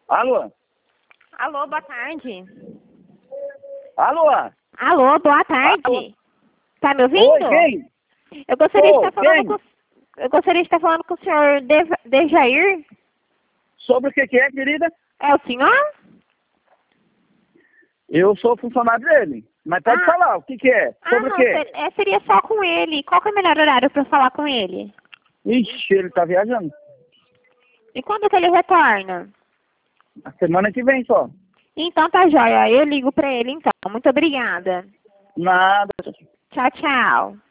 Alô? Alô, boa tarde. Alô? Alô, boa tarde. Alô? Tá me ouvindo? Oi, quem? Eu gostaria de Ô, estar falando quem? com eu gostaria de estar falando com o senhor Dejair. Sobre o que é, querida? É o senhor? Eu sou funcionário dele. Mas pode Ah. falar, o que é? Sobre o Não, quê? seria só com ele. Qual que é o melhor horário para eu falar com ele? Ixi, ele tá viajando. E quando que ele retorna? A semana que vem só. Então tá jóia, eu ligo pra ele então. Muito obrigada. Nada. Tchau, tchau.